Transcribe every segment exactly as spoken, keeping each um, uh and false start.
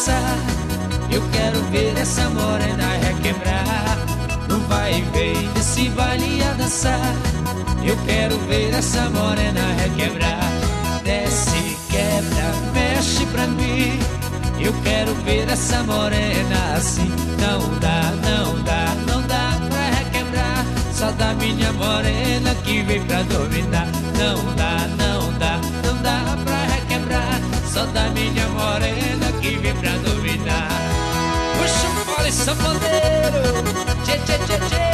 dançar. Eu quero ver essa morena requebrar. No vai e vem desse baile a dançar. Eu quero ver essa morena requebrar. Desce, quebra, mexe pra mim. Eu quero ver essa morena assim. Não dá, não dá, não dá pra requebrar. Só da minha morena que vem pra dominar. Não dá, não dá, não dá pra requebrar. Só da minha morena que vem pra dominar. Puxa o fole, sanfoneiro. Tchê, tchê, tchê, tchê.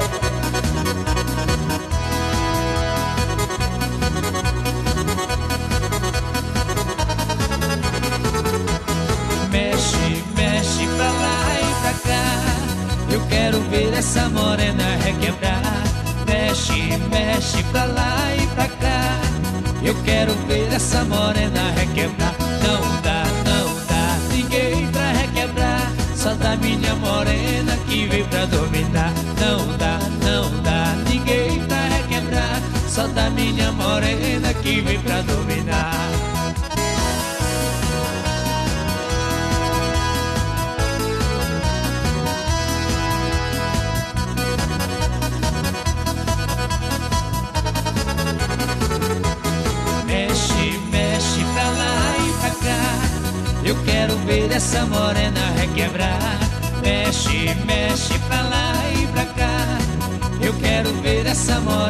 Mexe, mexe pra lá e pra cá. Eu quero ver essa morena requebrar. Mexe, mexe pra lá e pra cá. Eu quero ver essa morena requebrar. Não dá, não dá, ninguém pra requebrar. Só da minha morena que veio pra dominar. Não dá, não dá, ninguém pra requebrar. Só da minha morena que veio pra dominar. Eu quero ver essa morena requebrar. Mexe, mexe pra lá e pra cá. Eu quero ver essa morena